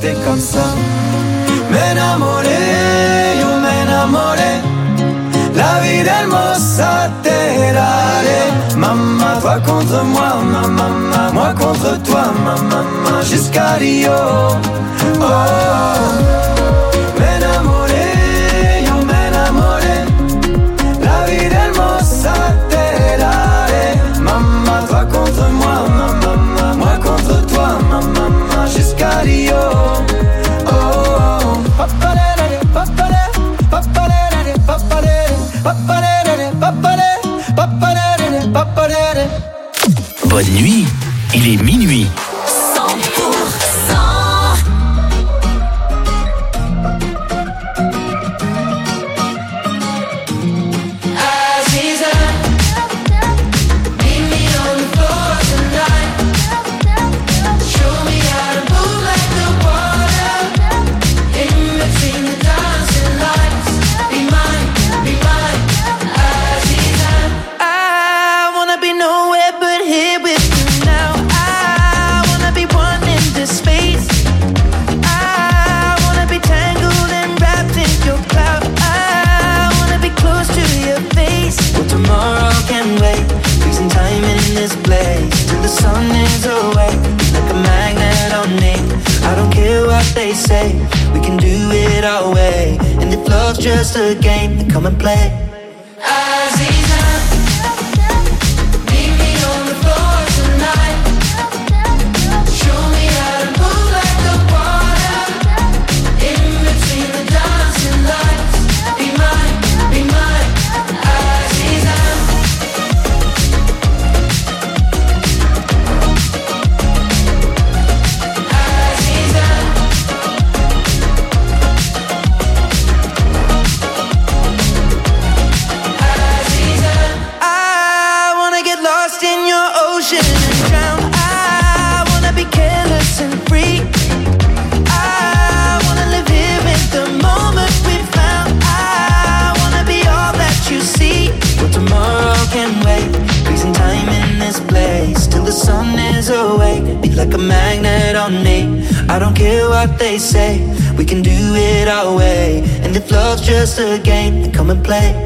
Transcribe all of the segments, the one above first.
t'es comme ça. M'enamoré, yo m'enamoré. La vie del mossa terrare. Maman, toi contre moi, maman, moi contre toi, maman, jusqu'à Rio. Oh, m'enamoré, yo m'enamoré. La vie del mossa terrare. Maman, toi contre moi, maman, moi contre toi, maman, jusqu'à Rio. Bonne nuit, il est minuit. 100%. Say we can do it our way, and if love's just a game, then come and play. I don't care what they say, we can do it our way, and if love's just a game, then come and play.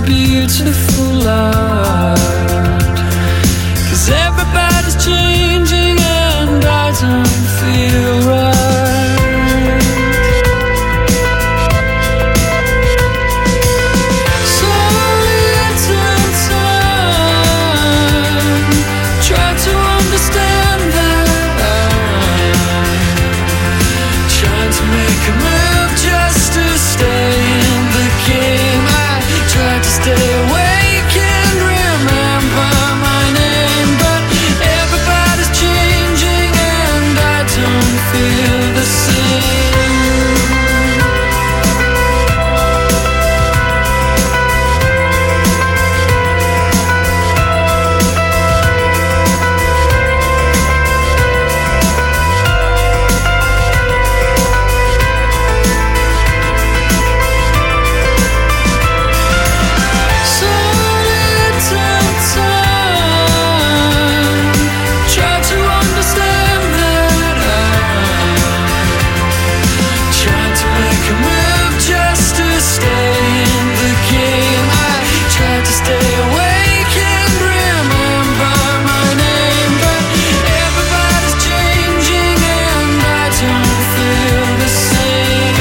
beautiful light. 'Cause everybody's changing and I don't feel right. So little time, try to understand that I'm trying to make a move just to stay in the game. I try to stay awake and remember my name, but everybody's changing and I don't feel the same. So little time, try to understand that I'm trying to make a move just to stay in the game. I try to stay awake and remember my name, but everybody's changing and I don't feel the same.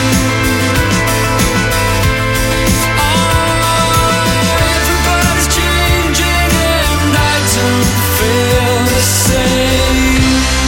Everybody's changing and I don't feel the same.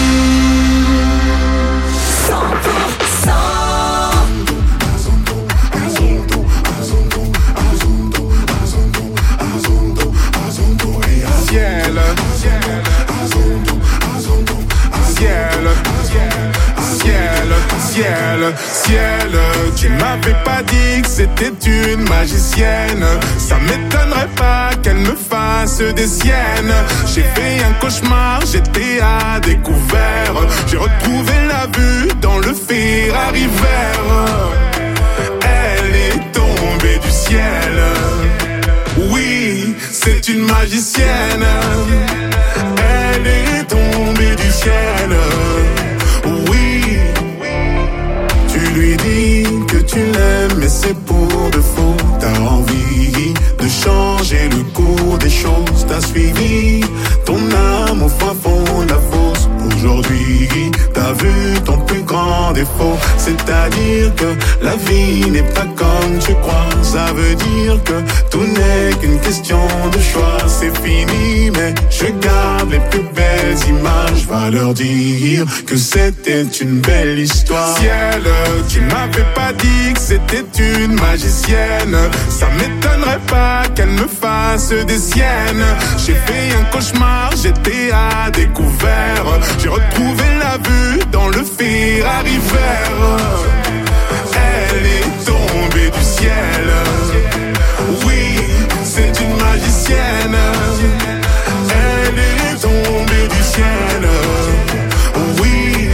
100%. Ciel, tu m'avais pas dit que c'était une magicienne. Ça m'étonnerait pas qu'elle me fasse des siennes. J'ai fait un cauchemar, j'étais à découvert. J'ai retrouvé la vue dans le Ferrari vert. Elle est tombée du ciel. Oui, c'est une magicienne. Elle est tombée du ciel. Oui, tu lui dis que tu l'aimes, mais c'est pour de faux. T'as envie de changer le cours des choses. T'as suivi ton âme au fin fond de la fosse. Aujourd'hui, t'as vu ton plus grand défaut. C'est-à-dire que la vie n'est pas comme tu crois. Ça veut dire que tout n'est qu'une question de choix. C'est fini, mais je garde les plus belles images. Va leur dire que c'était une belle histoire. Ciel, tu m'avais pas dit que c'était une magicienne. Ça m'étonnerait pas qu'elle me fasse des siennes. J'ai fait un cauchemar, j'étais à découvert. J'ai retrouvé la vue dans le Ferrari vert. Elle est tombée du ciel. Oui, c'est une magicienne. Elle est tombée du ciel. Oui,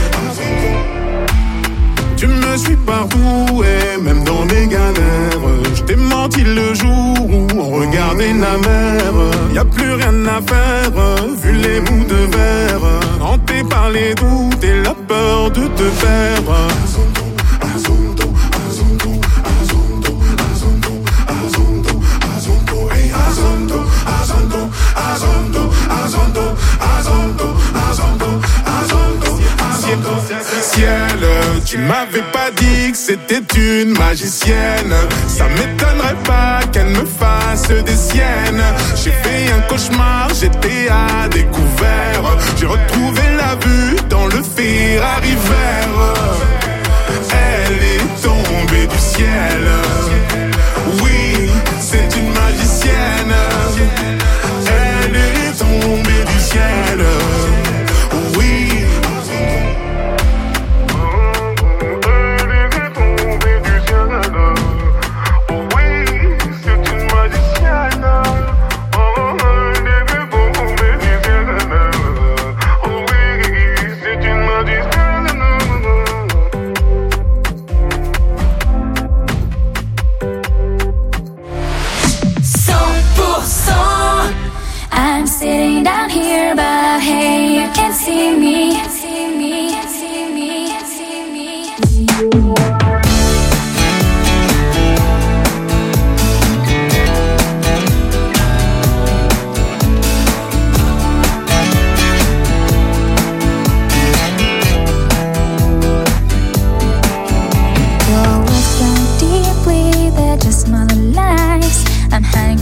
tu me suis partout et même dans mes galères. Je t'ai menti le jour où on regardait la mer. Y'a plus rien à faire, vu les bouts de verre. Hanté par les doutes et la peur de te perdre. Ciel, tu m'avais pas dit que c'était une magicienne. Ça m'étonnerait pas qu'elle me fasse des siennes. J'ai fait un cauchemar, j'étais à découvert. J'ai retrouvé la vue dans le Ferrari vert. Elle est tombée du ciel. Oui, c'est une magicienne. Elle est tombée du ciel. Oui. I'm sitting down here, but hey, you can't see me. See me, see me, see me.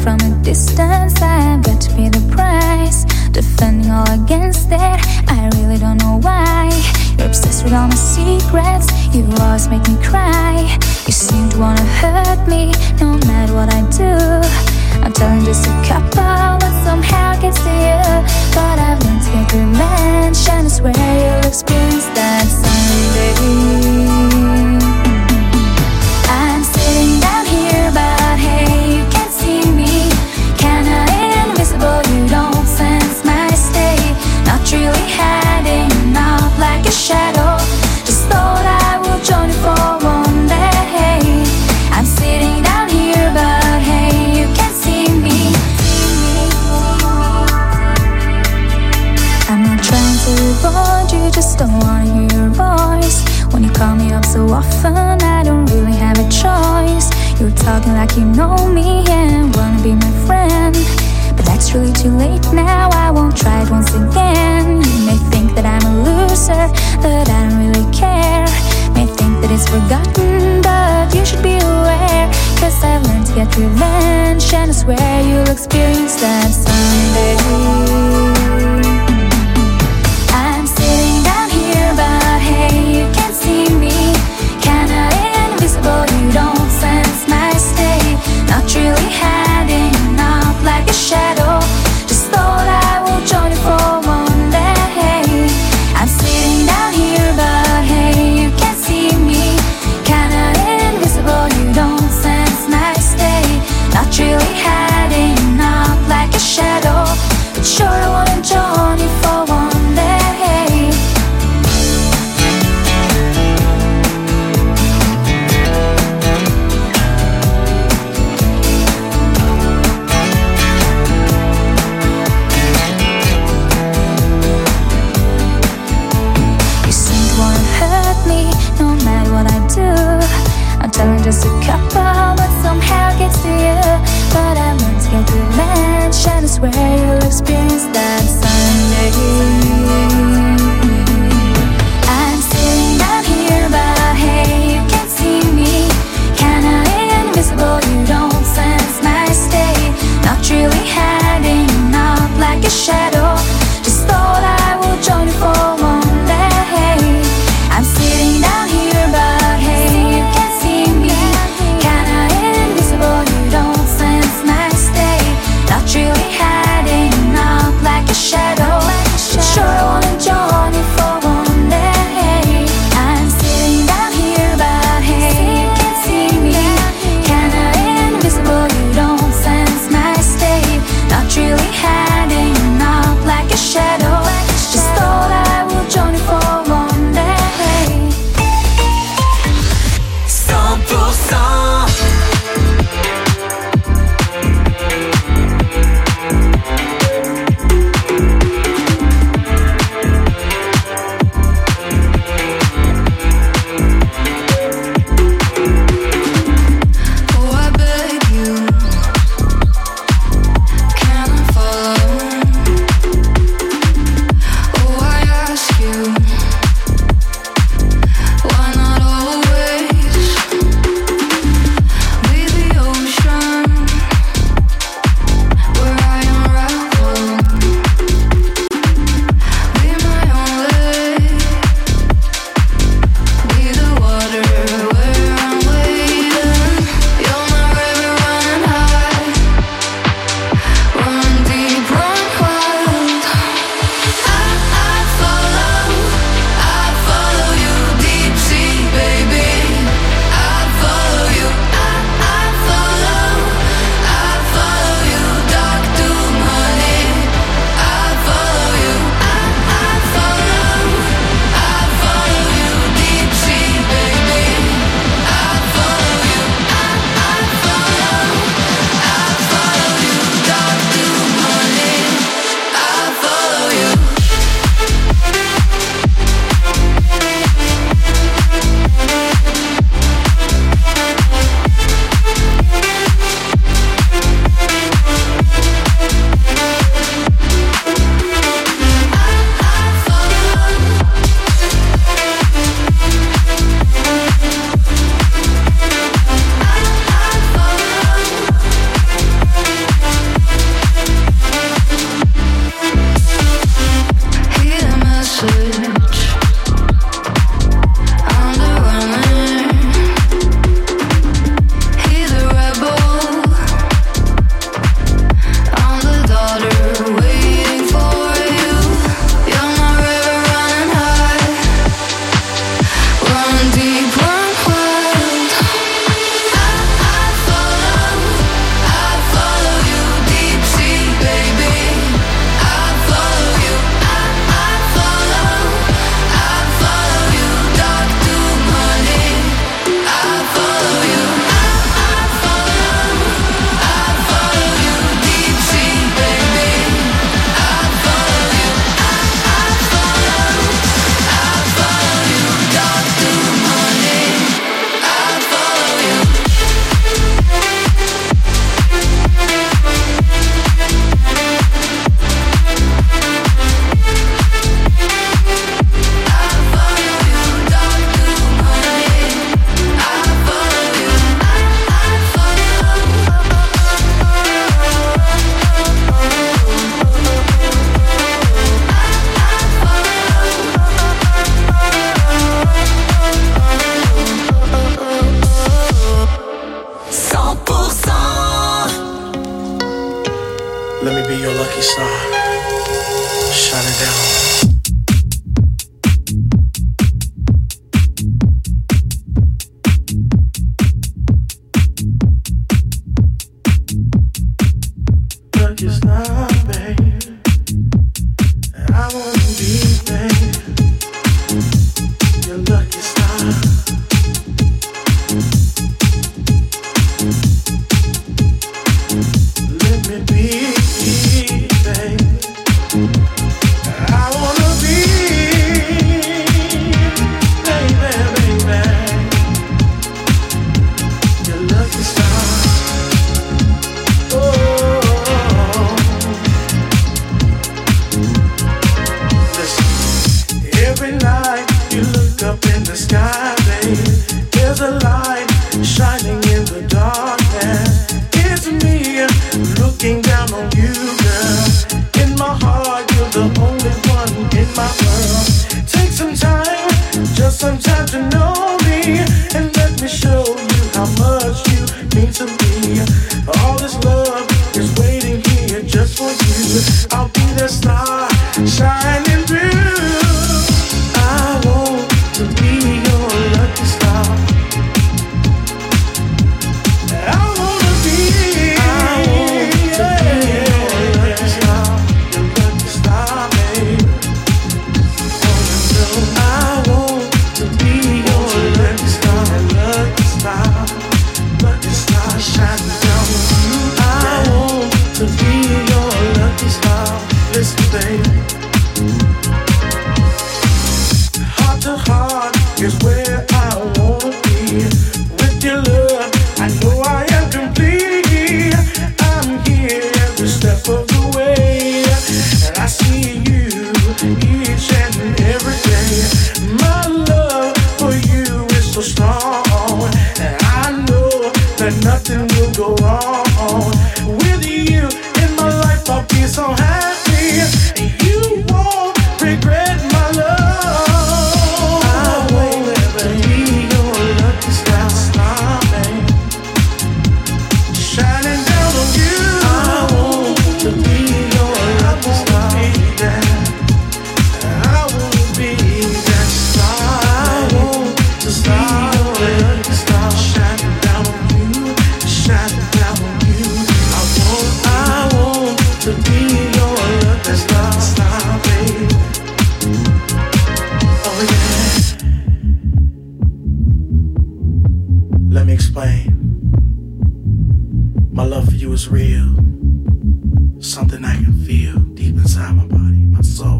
from a distance. I've got to pay the price, defending all against it. I really don't know why. You're obsessed with all my secrets. You always make me cry. You seem to wanna hurt me, no matter what I do. I'm telling just a couple, but somehow it gets to you. But I've learned to get revenge, and I swear you'll experience that someday. I'm sitting down here, but hey, you can't see me. Kinda invisible, you don't sense my state. Not really hiding out like a shadow. Just thought I would join you for one day. I'm sitting down here, but hey, you can't see me. I'm not trying to avoid you, just don't wanna hear your voice. When you call me up so often, I don't really have a choice. You're talking like you know me and wanna be my friend, but that's really too late now. I won't try it once again. You may think that I'm a loser, but I don't really care. May think that it's forgotten, but you should be aware. Cause I've learned to get revenge, and I swear you'll experience that someday. I'm sitting down here, but hey, you can't see me. Kinda invisible, you don't sense my state. Not really hiding out like a shadow. Just thought I would join you for one day. I'm sitting down here, but hey, you can't see me. Kinda invisible, you don't sense my state. Not really hiding out like a shadow, but Let me be your lucky star, shining down. Lucky star, babe. I wanna be, babe, your lucky star. Let me be, babe. I wanna be, baby, baby, your lucky star. Oh, listen. Every night you look up in the sky, babe. There's a light shining in the darkness. It's me looking down on you, girl. In my heart, you're the only one in my world. Take some time, just some time to know me, and let me show you how much you mean to me. All this love is waiting here just for you. I'll be the star shining through. I want to be your lucky star. I wanna be your lucky star, babe. I want to be your lucky star, lucky star shining down on you. I want to be your lucky star. Listen, baby. Heart to heart is where I wanna be. With your love, I know I am complete. I'm here every step of the way, and I see you each and every day. My love for you is so strong, and I know that nothing will go wrong. With you in my life, I'll be so happy. You won't regret my love. I want to be your lucky star, babe. Shining down on you. I want to be your lucky star. I want to be that star. I want to be your lucky star. Shining down on you, shining down on you. I want to be your lucky star, babe. Oh yeah. Let me explain. My love for you is real. Something I can feel deep inside my body, my soul.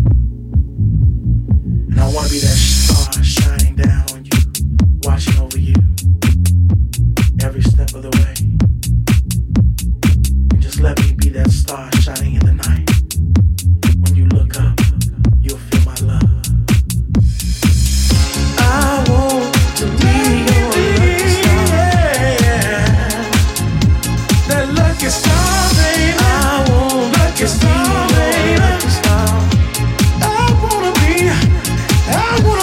And I want to be that star shining down on you, watching over you every step of the way. And just let me be that star shining in the night. When you look up, you'll feel my love. I want to be your lucky star. That lucky star, baby. I want lucky star, baby. I wanna be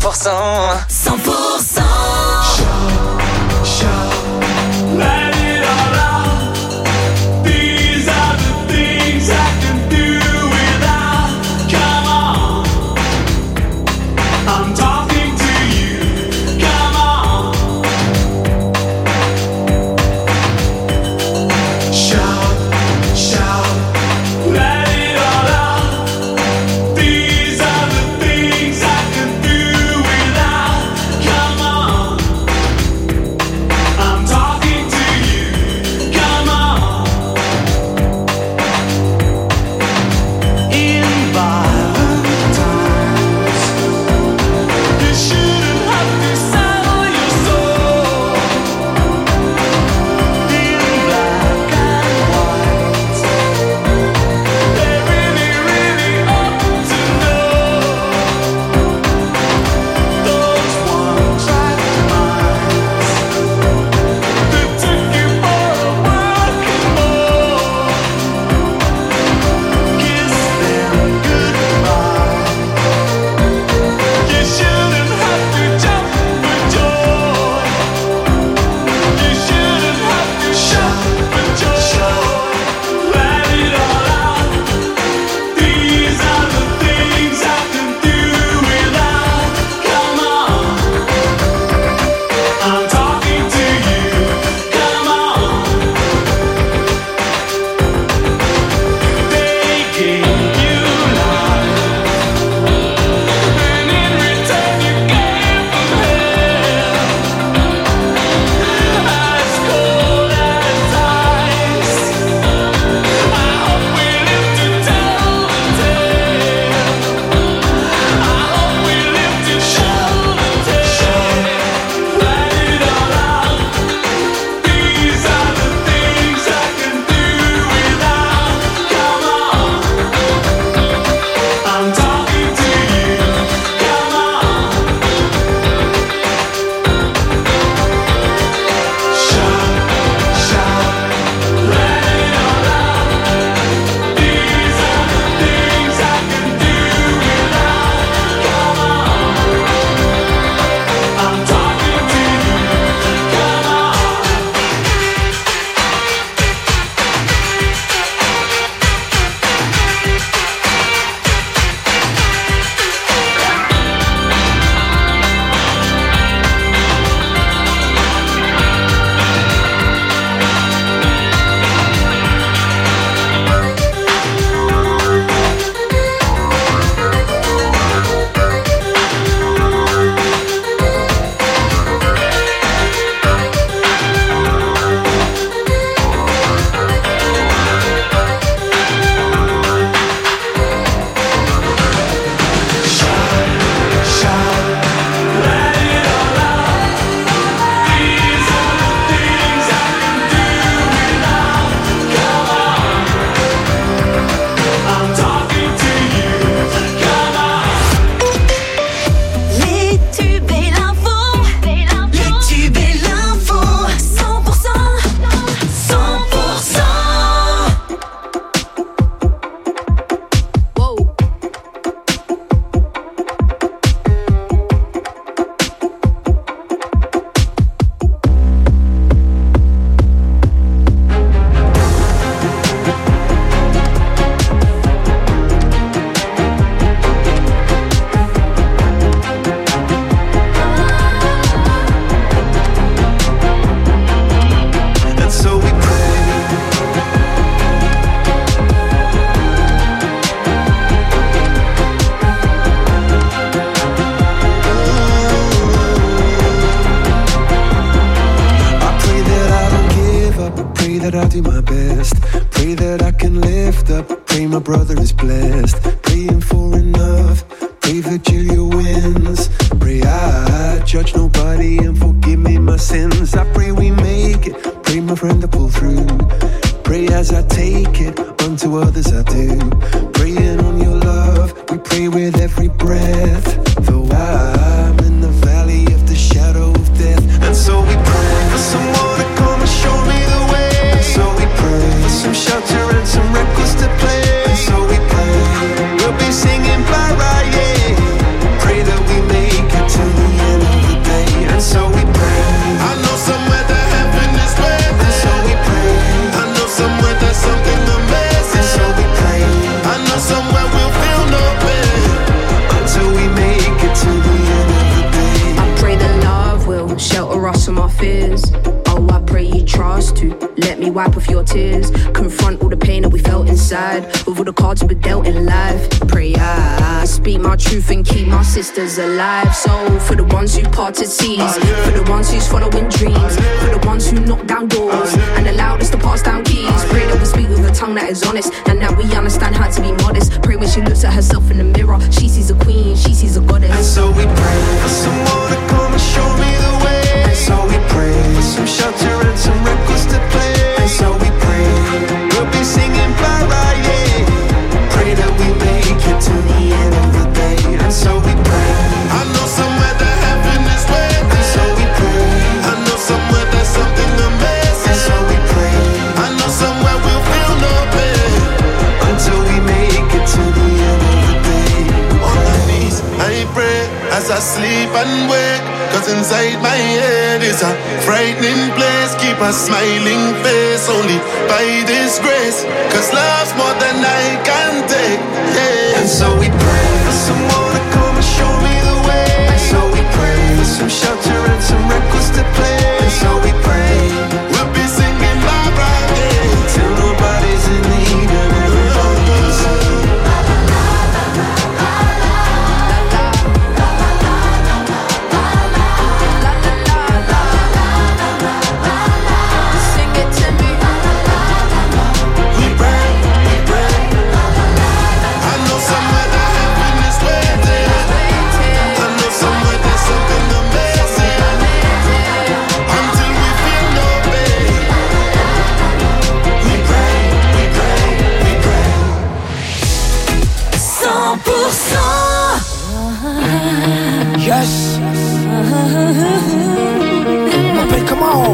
100%. Let it all out. These are the things I can do without. Come on, I'm talking to you. Come on, shout. Let it all out. These are the things I can do without. Come on, I'm talking to you. Come on. In violent times, you shouldn't have to sell your soul. In black and white, they really ought to know. Those one-track minds that took you for a working ball. Kiss them goodbye. You shouldn't have to jump for joy. You shouldn't have to shout for joy. Let it all out. These are the things I can do without. Come on, I'm talking to you. Come on. They gave you life, and in return you gave them hell. As cold as ice. I hope we live to tell the tale. I hope we live to show the tale. Let it all out. These are the things I can do without. Come on, I'm talking to you. Come on, shout. Let it all out. These are the things I can do without. Come on, I'm talking to you. Come on. Les tubes et l'info. 100%. Wow. And so we pray. I pray that I don't give up. I pray that I do my best. Pray that I can lift up. Pray my brother is blessed. Praying for enough. Pray Virgilia wins. Pray I judge nobody and forgive me my sins. I pray we make it. Pray my friend to pull through. Pray as I take it, unto others I do. Praying on your love, we pray with every breath. Though I'm in the valley of the shadow of death. And so we pray for someone to come and show me the way. And so we pray for some shelter and some records to play. And so we pray we'll be singing bye-bye, yeah. Pray that we make it to me wipe off your tears. Confront all the pain that we felt inside. With all the cards we were dealt in life. Pray I speak my truth and keep my sisters alive. So for the ones who parted seas, for the ones who's following dreams, for the ones who knock down doors and allowed us to pass down keys. Pray that we speak with a tongue that is honest and that we understand how to be modest. Pray when she looks at herself in the mirror, she sees a queen, she sees a goddess. And so we pray for someone to come and show me the way. And so we pray for some shelter and some records to play. And so we pray we'll be singing bye bye, yeah. Pray that we make it to the end of the day. And so we pray. I know somewhere that heaven is waiting. And so we pray. I know somewhere there's something amazing. And so we pray. I know somewhere we'll feel no pain until we make it to the end of the day. On my knees, I pray as I sleep and wake. Cause inside my head is a frightening place. Keep a smiling face only by this grace. Cause love's more than I can take, yeah. And so we pray for someone to come and show me the way. And so we pray for some shelter and some records to play. And so we pray we'll be singing bye bye, yeah, till nobody's in need and everybody's in. Yes. On m'appelle comment?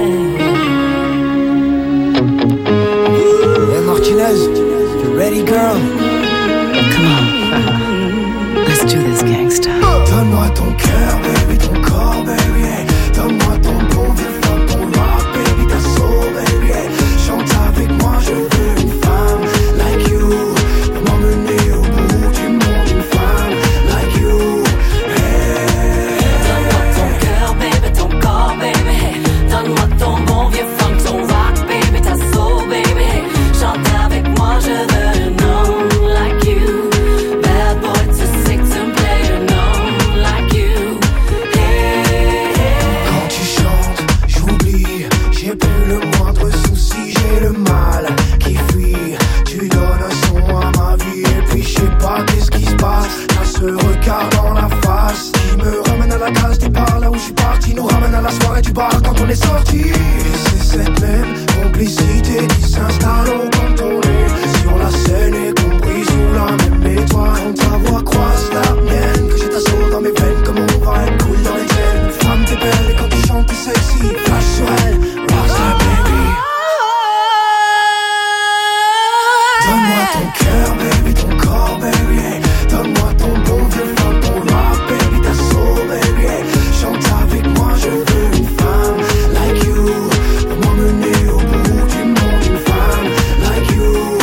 Hey Martinez, you ready girl? Come on. Let's do this gangsta. Donne-moi ton cœur, baby, ton corps, baby, hey. Donne-moi ton bon vieux funk, ton rock, baby, ta soul, baby, hey. Chante avec moi, je veux une femme like you. Pour m'emmener au bout du monde, une femme like you. Donne-moi ton cœur, baby, ton corps, baby. Donne-moi ton bon vieux funk, ton rock, baby, ta soul, baby. Chante avec moi, je veux un homme like you. Bad boy to six and play an homme like you. Hey, hey. Quand tu chantes, j'oublie, j'ai plus le moindre souci, j'ai le mal qui fuit. Tu donnes un son à ma vie et puis je sais pas qu'est-ce qui se passe. T'as ce regard dans la face qui me ramène à la case départ, là où je suis parti, nous ramène à la soirée du bar quand on est sorti. Et c'est cette même complicité qui s'installe quand on est sur la scène et compris sous la même étoile. Quand ta voix croise la mienne, que j'ai ta soul dans mes veines, comme on va être cool dans les veines. Femme t'es belle et quand tu chantes t'es sexy, flash sur elle, rockstar baby. Donne-moi ton cœur baby, ton corps baby, hey. Donne-moi ton bon vieux funk, ton rock baby, ta soul baby, hey. Chante avec moi, je veux une femme like you. Pour m'emmener au bout du monde, une femme like you.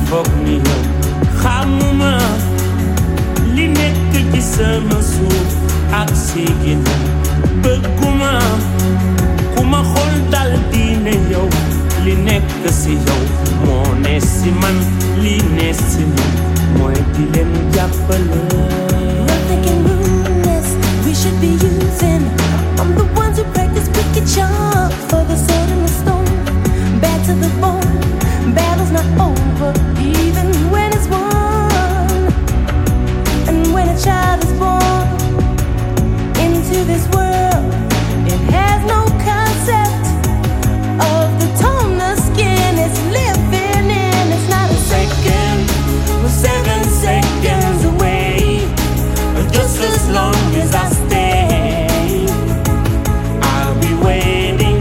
foog ni yow xamuma li nekk ci sama suuf ak si ginnaaw bëgguma ku ma xool dal di ne yow li nekk si yow moo ne si man li ne si man mooy di leen jàppale. Nothing can ruin this. We should be using. I'm the ones who practice wicked charm for the sword and the stone. Bad to the bone. Battle's not over, even when it's won. And when a child is born into this world, it has no concept of the tone the skin is living in. It's not a second, we're 7 seconds away. Just as long as I stay, I'll be waiting.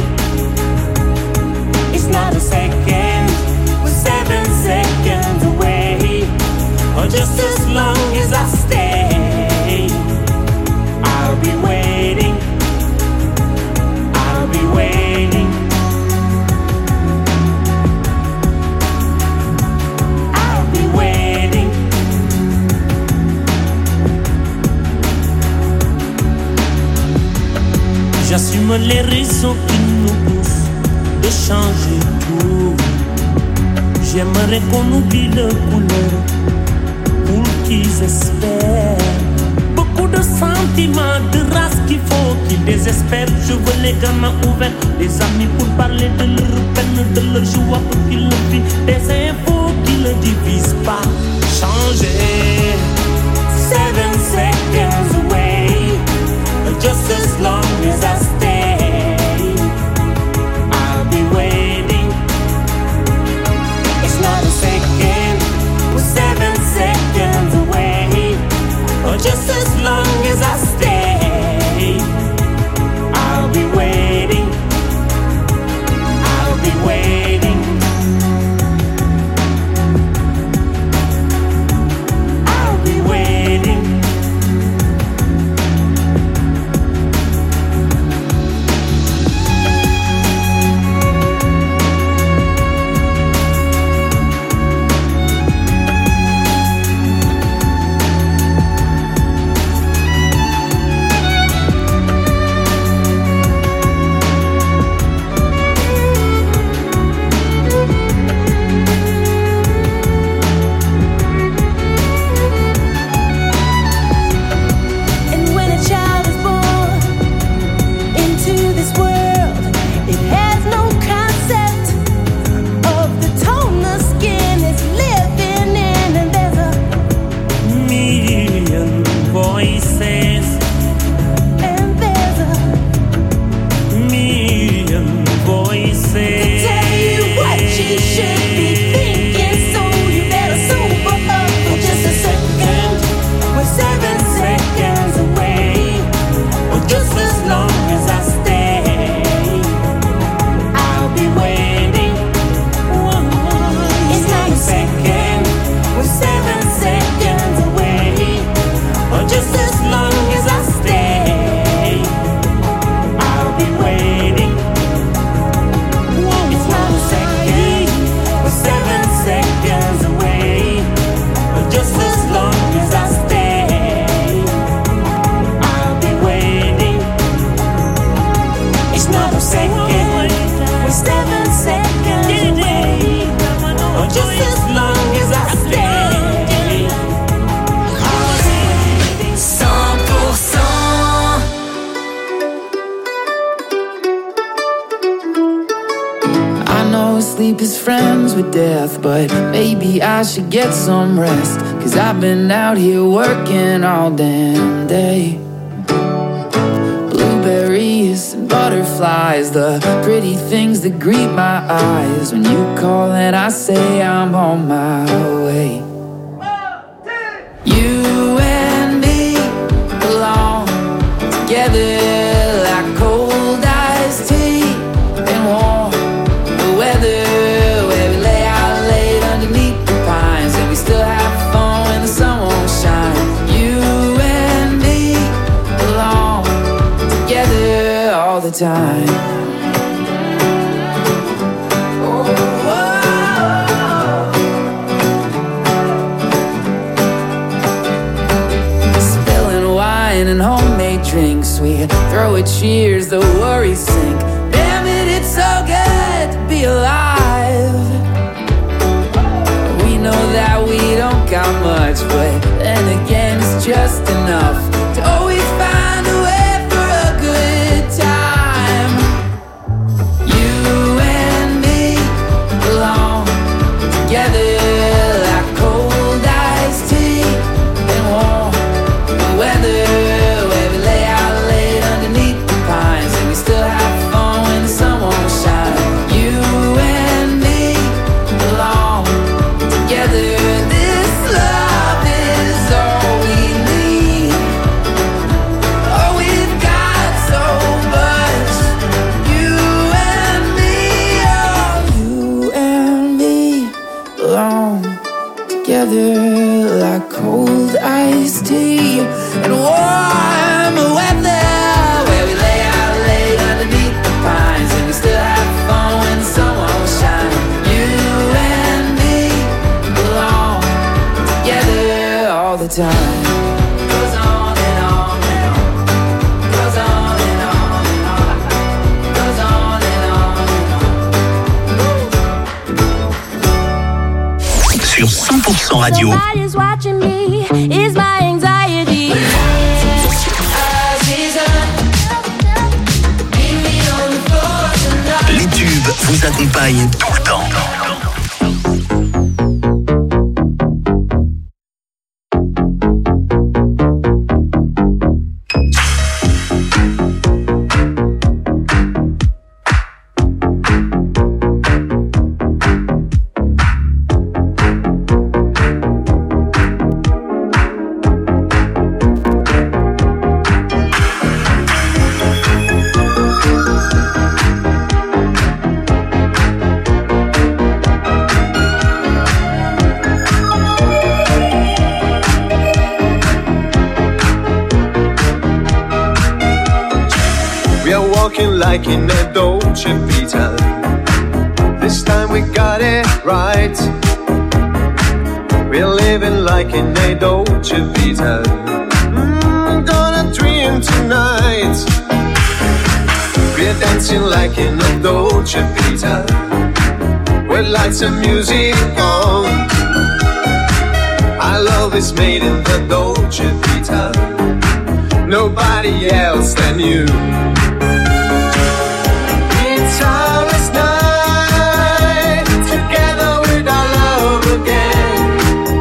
It's not a second, we're 7 seconds away. Just as long as I stay, I'll be waiting. I'll be waiting. I'll be waiting. J'assume les raisons qui nous poussent de changer tout. J'aimerais qu'on oublie le couleur pour qu'ils espèrent. Beaucoup de sentiments, de race qu'il faut qu'ils désespèrent. Je veux les gamins ouverts, des amis pour parler de leur peine, de leur joie pour qu'ils le vivent. Des infos qui ne divisent pas. Changer. 7 seconds away. Just as long as I stay, I'll be waiting. It's not a second, we're 7 seconds away. Just as long as I stay, I'll be waiting. I'll be waiting. I'll be waiting. And when a child is born into this world, it has no concept of the tone the skin is living in. And there's a Million voices, and there's a million voices. tell you what you should be thinking, so you better sober up for just a second. We're 7 seconds away. Just as long as I stay, I'll be waiting. It's not a second, We're 7 seconds away. Just as long as I stay, I'll be waiting. It's not a second, we're 7 seconds away. Just as long as I stay, I'll be waiting. it's not a second, we're 7 seconds away. Just as long as I stay, I'll be 100%. I know sleep is friends with death, but maybe I should get some rest. 'Cause I've been out here working all damn day. Blueberries and butterflies, the pretty things that greet my eyes. When you call and I say I'm on my way. You and me belong together like cold iced tea and warm the weather, where we lay out late underneath the pines, and we still have fun when the sun won't shine. You and me belong together all the time. drinks, we throw a cheers, the worries sink. Damn it, it's so good to be alive. We know that we don't got much, but then again it's just enough to always find a way for a good time. You and me belong together like cold iced tea and warm weather, where we lay out late underneath the pines and we still have fun when the sun won't shine. You and me belong together. This love is all we need. Oh, we've got so much. You and me, oh, you and me belong together like cold iced tea and warm weather, where we lay out late underneath the pines and we still have fun when the sun won't shine. You and me belong together all the time. Goes on and on and on. Goes on and on and on. Goes on and on and on. Sur 100% Radio. Nobody's watching me, is my anxiety. Les tubes vous accompagnent tout le temps. Like in a Dolce Vita, this time we got it right. We're living like in a Dolce Vita. Gonna dream tonight. We're dancing like in a Dolce Vita, with lights and music on. Our love is made in the Dolce Vita, nobody else than you. Starless night, together with our love again.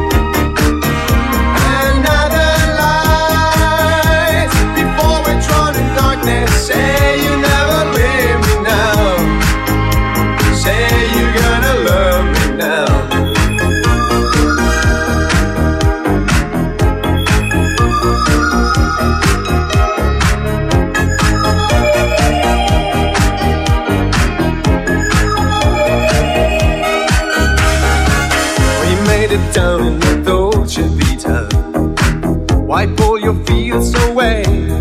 Another light before we're drawn in darkness. Say you never leave me now. Say you're gonna love me now. Down in the Dolce Vita, wipe all your fears away.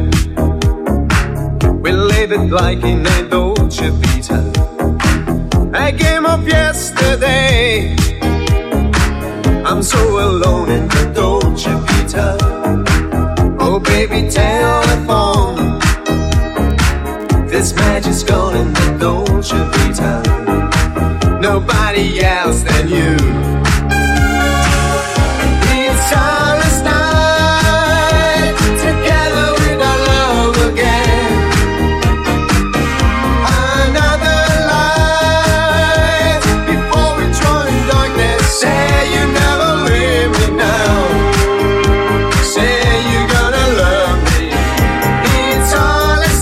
We live it like in a Dolce Vita, a game of yesterday. I'm so alone in the Dolce Vita. Oh baby, telephone. This magic's gone in the Dolce Vita, nobody else than you. Starless night, together with our love again. Another light before we join darkness. Say you never leave me now. Say you're gonna love me. It's starless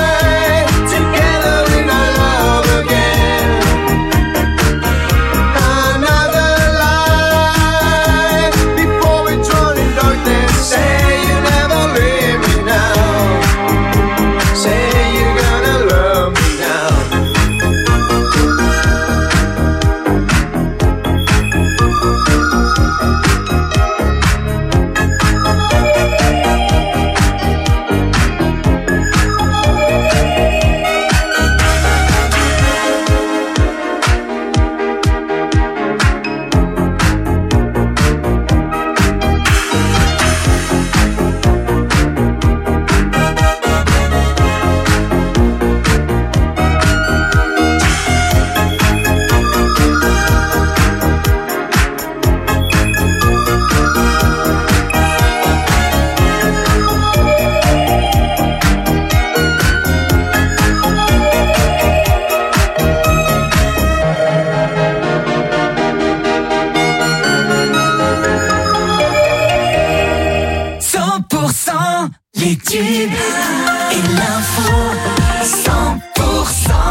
night, together with our love again. les tubes et l'info 100%.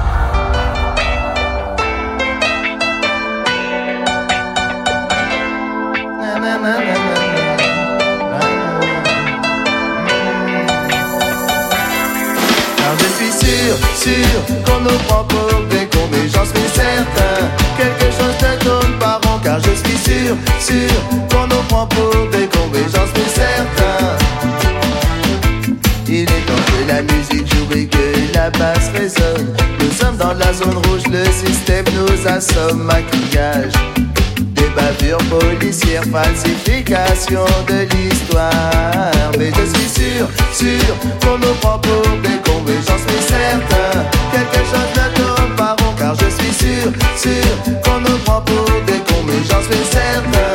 Car je suis sûr qu'on nous prend pour des cons, mais j'en suis certain. Quelque chose ne tourne pas rond, car je suis sûr qu'on nous prend pour des cons, mais j'en suis certain. Il est temps que la musique joue et que la basse résonne. Nous sommes dans la zone rouge, le système nous assomme. Maquillage, des bavures policières, falsification de l'histoire. Mais je suis sûr qu'on nous prend pour des cons, mais j'en suis certain. Quelque chose ne tourne pas rond, car je suis sûr qu'on nous prend pour des cons, mais j'en suis certain.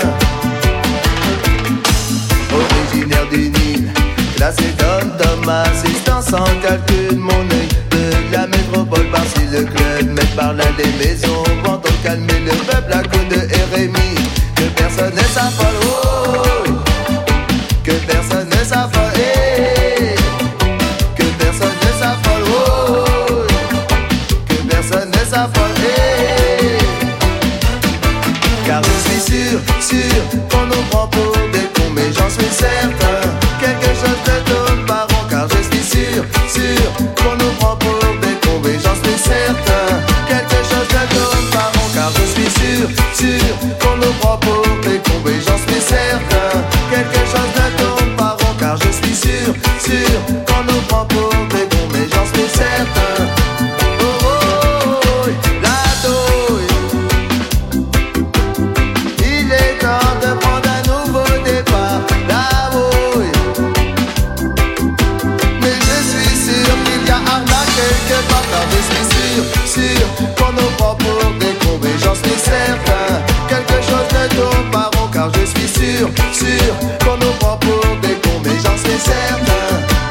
Originaire du Nil, classé d'homme, assistant sans calcul, mon œil de la métropole, par-ci le club, mais par là des maisons, vont-on calmer le peuple à coups de RMI. Que personne ne s'affole, oh, que personne ne s'affole, hey. Que personne ne s'affole, oh, que personne ne s'affole, hey. Car je suis sûr qu'on nous prend pour des cons, mais j'en suis certain. Quelque chose ne tourne pas rond, car je suis sûr qu'on nous prend pour des cons, mais j'en suis certain. Quelque chose ne tourne pas rond, car je suis sûr qu'on nous prend pour des cons, mais j'en suis certain. Quelque chose ne tourne pas rond, car je suis sûr qu'on nous prend pour des cons, mais j'en suis certain. Oh, oh, oh, la douille. Il est temps de prendre un nouveau départ, la bouille. Mais je suis sûr qu'il y a arnaque quelque part, car je suis sûr qu'on nous prend pour des cons, mais j'en suis certain. Quelque chose ne tourne pas rond, car je suis sûr qu'on nous prend pour des cons, mais j'en suis certain.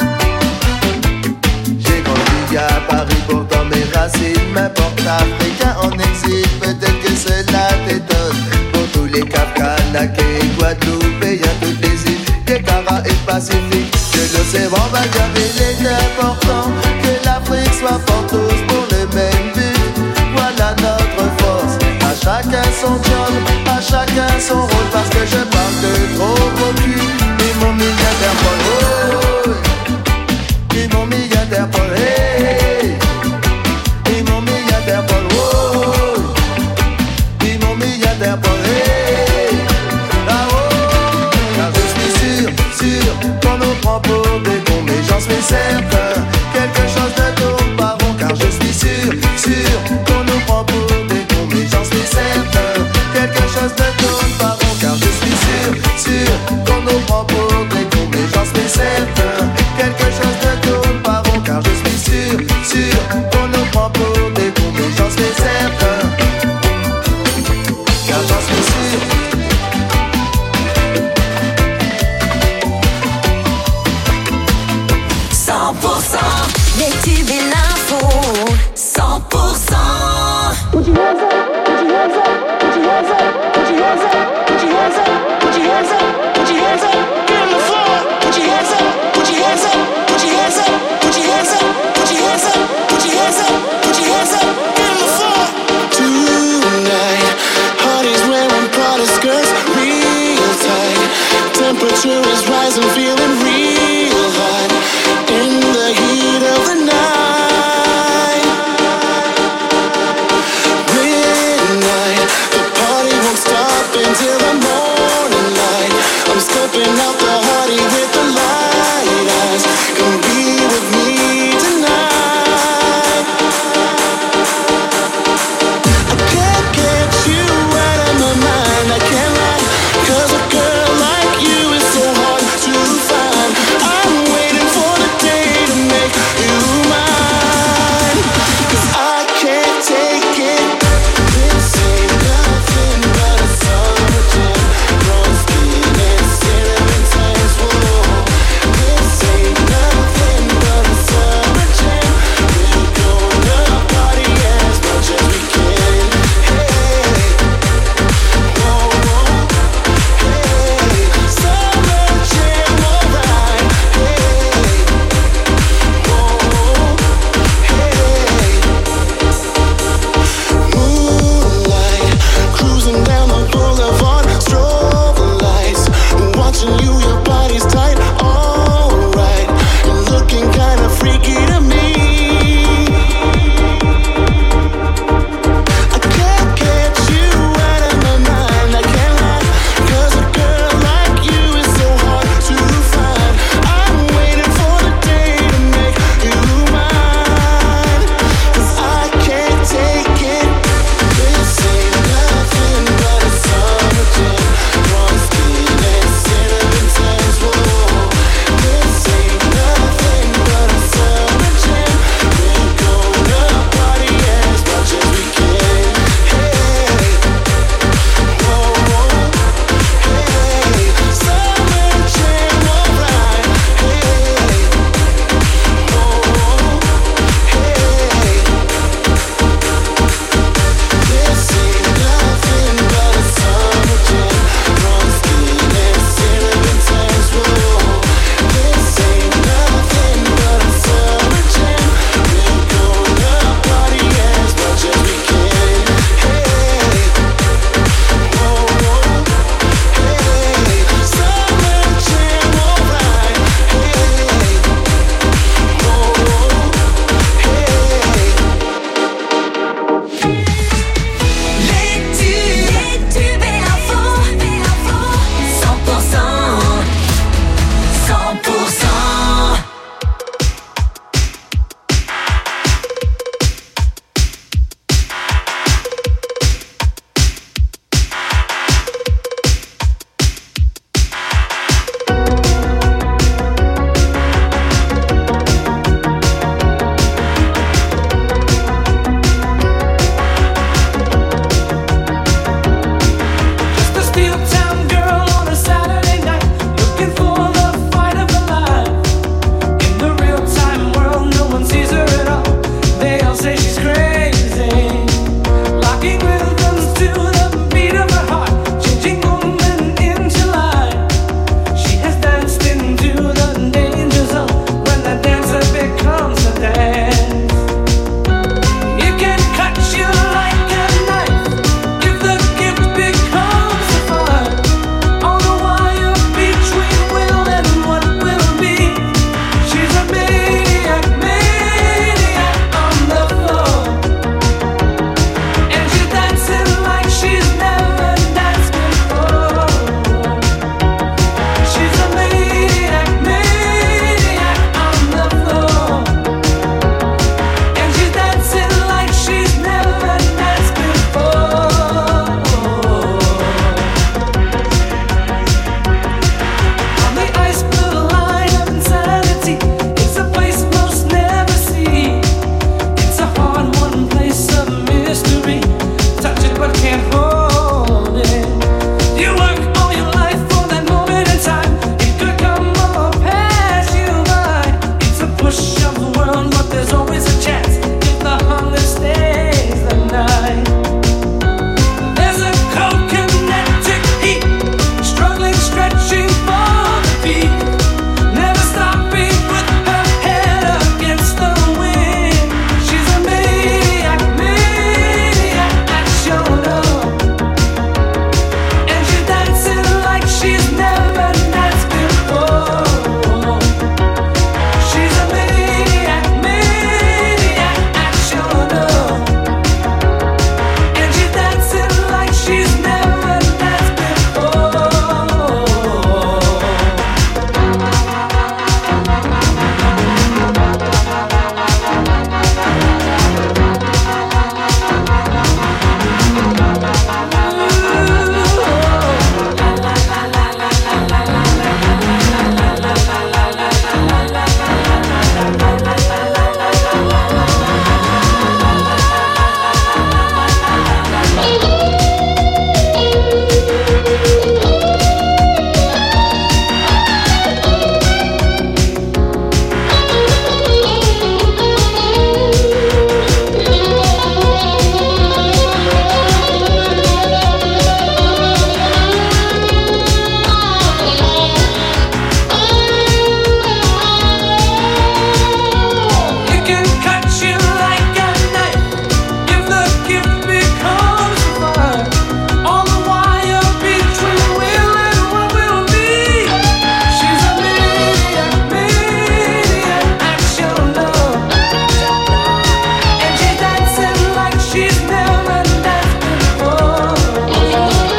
J'ai grandi à Paris, pourtant mes racines m'importent. Africain en exil, peut-être que cela t'étonne. Pour tous les Cap Canaqués, Guadeloupéens, toutes les îles, des Cara et Pacifique, que l'océan va dire, il est important que l'Afrique soit forte tous pour le même but. Voilà notre force. À chacun son job, à chacun son rôle, parce que je parle de gros cul. Ils m'ont mis Interpol, oh, ils m'ont mis Interpol, hey. Ils m'ont mis Interpol, oh, ils m'ont mis Interpol, hey. Ah, oh, car je suis sûr qu'on nous prend pour des cons, mais j'en suis certain. Quelque chose ne tourne pas rond, car je suis sûr qu'on nous prend pour des cons, mais j'en suis certain. Quelque chose ne tourne pas rond, car je suis sûr qu'on nous prend pour des cons, mais j'en suis certain. Quelque chose ne tourne pas rond, car je suis sûr qu'on nous prend pour des cons, mais j'en suis certain. Car j'en suis sûr. 100%, les tubes et